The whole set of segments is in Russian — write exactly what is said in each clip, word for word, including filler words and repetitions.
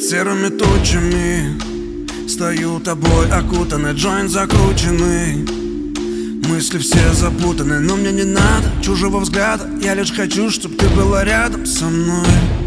серыми тучами стою тобой окутанный, джойнт закрученный. Мысли все запутаны, но мне не надо чужого взгляда. Я лишь хочу, чтобы ты была рядом со мной.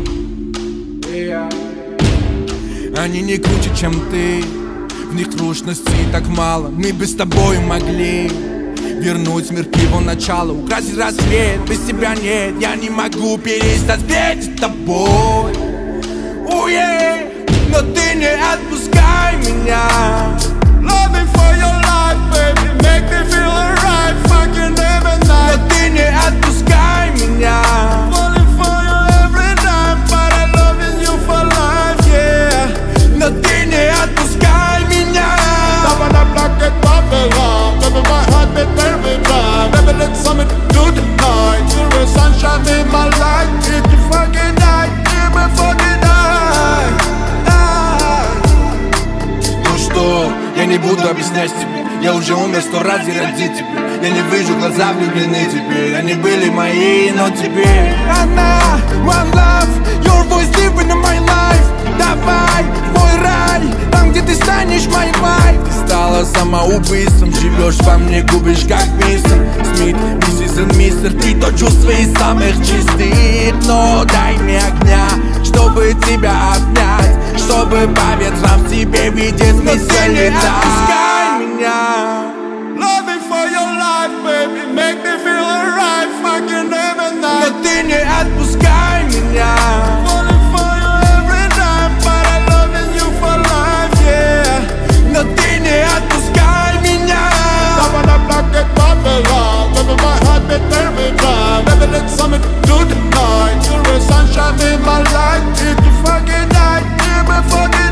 Они не круче, чем ты, в них трушностей так мало. Мы бы с тобой могли вернуть мир к его началу, украсить рассвет. Без тебя нет, я не могу перестать петь с тобой. Oh, yeah. Но ты не отпускай меня. Loving for your life, baby, make me feel alright, fucking every night. Но ты не отпускай меня. Falling for you every night, but I loving you for life, yeah. Но ты не отпускай меня. Stop on that block, get off the line. Baby, my heart beat every time. Baby, let's something to do tonight. You're a sunshine in my life. It's the fucking night, give me fucking night, night. Ну что, я не буду объяснять тебе. Я уже умер сто раз ради тебя. Я не вижу, глаза влюблены теперь. Они были мои, но теперь она, one love, your voice living in my life. Давай, мой рай, там, где ты станешь моей вайф. Ты стала самоубийством, живешь во мне, губишь как мистер Смит, миссис и мистер. Ты то чувство из самых чистых. Но дай мне огня, чтобы тебя обнять, чтобы по ветрам в тебе видеть смысл летать. Отпускай меня. Loving for your life, baby, make me feel alright, fucking every night. Но ты не отпускай меня. Falling for you every time, but I loving you for life, yeah. Но ты не отпускай меня. Stop on that block, get off the line. Baby, my heart beat every time. Baby, let's something to do tonight. You're a sunshine in my life. It's the fucking night, give me fucking